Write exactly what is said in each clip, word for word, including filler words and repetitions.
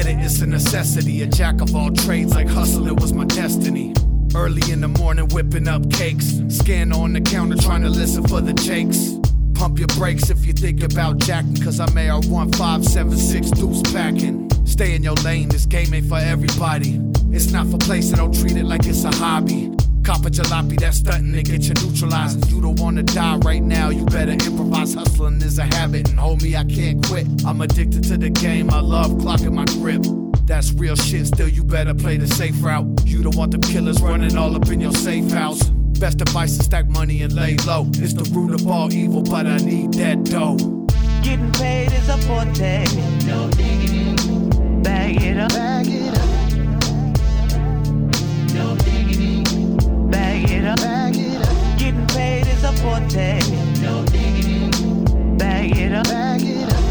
get it, it's a necessity. A jack of all trades, like hustling was my destiny. Early in the morning, whipping up cakes. Scan on the counter, trying to listen for the jakes. Pump your brakes if you think about jacking, cause I'm A R one five seven six deuce packing. Stay in your lane, this game ain't for everybody. It's not for play, so don't treat it like it's a hobby. Cop a jalopy, that's stunting and get you neutralized. You don't wanna die right now, you better improvise. Hustling is a habit, and homie, I can't quit. I'm addicted to the game, I love clocking my grip. That's real shit, still you better play the safe route. You don't want them killers running all up in your safe house. Best advice to stack money and lay low. It's the root of all evil, but I need that dough. Getting paid is a forte. No diggity. Bag it up. Bag it up. No diggity. Bag it up. Bag it up. Getting paid is a forte. No diggity. Bag it up. Bag it up.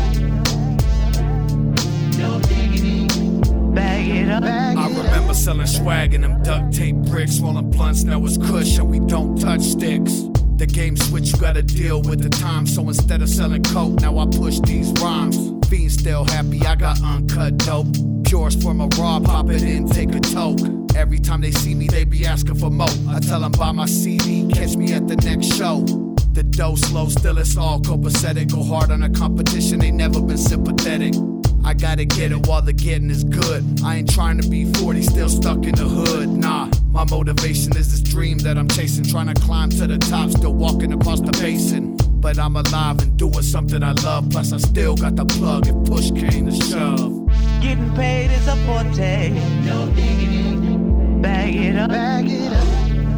No diggity. Bag it up. Bag it up. I remember selling swag and them duct tape bricks, rolling blunts, now it's kush and we don't touch sticks. The game switch, you gotta deal with the time, so instead of selling coke, now I push these rhymes. Fiend still happy, I got uncut dope. Pures from a raw, pop it in, take a toke. Every time they see me, they be asking for more. I tell them buy my C D, catch me at the next show. The dough slow, still it's all copacetic. Go hard on a competition, they never been sympathetic. I gotta get it while the getting is good. I ain't trying to be forty, still stuck in the hood. Nah, my motivation is this dream that I'm chasing. Trying to climb to the top, still walking across the basin. But I'm alive and doing something I love. Plus I still got the plug if push came to shove. Getting paid is a forte. No diggity. Bag it up. Bag it up.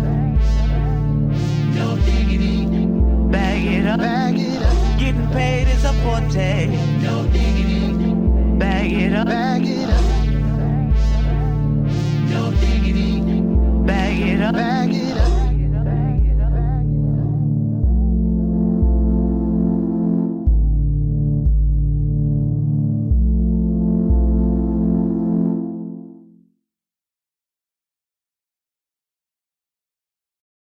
No diggity. Bag it up. Bag it up. Getting paid is a forte. No diggity. Bag it up. Bag it up.